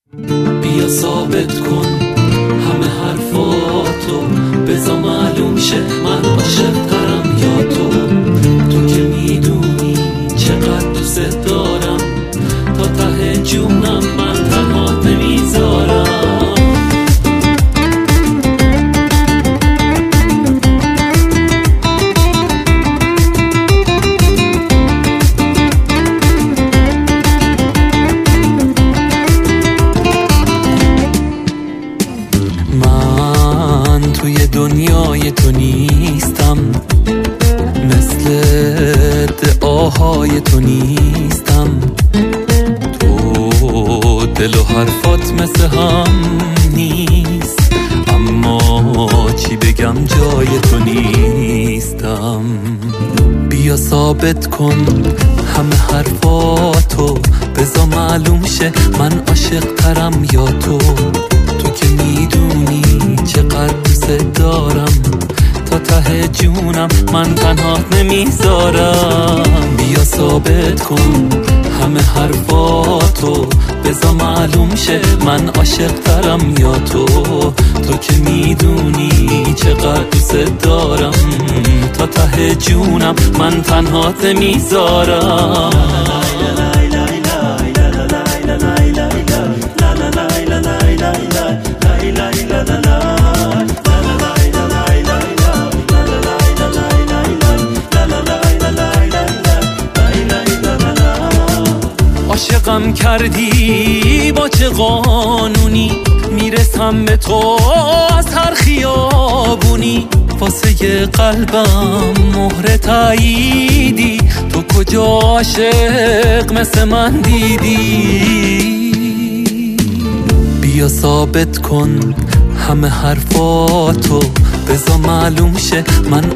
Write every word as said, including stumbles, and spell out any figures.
بیا ثابت کن همه حرفاتو، بزا معلوم شه من عاشق‌ترم یا تو. تو که میدونی چقدر دوست دارم، تا ته جونم من تنها نمیذارم. من توی دنیای تو نیستم، مثل دعاهای تو نیستم. تو دل و حرفات مثل هم نیست، اما چی بگم جای تو نیستم. بیا ثابت کن همه حرفاتو، بزا معلوم شه من عاشق ترم یا تو. تو که میدونی چقدر دوست دارم، تا ته جونم من تنها نمیذارم. بیا ثابت کن همه حرفاتو، بزا معلوم شه من عاشق ترم یا تو. تو که میدونی چقدر دوست دارم، تا ته جونم من تنها نمیذارم. عاشقم کردی با چه قانونی، میرسم به تو از هر خیابونی. واسه قلبم مهر تاییدی، تو کجا عاشق مثل من دیدی؟ بیا ثابت کن همه حرفاتو، بزا معلوم شه من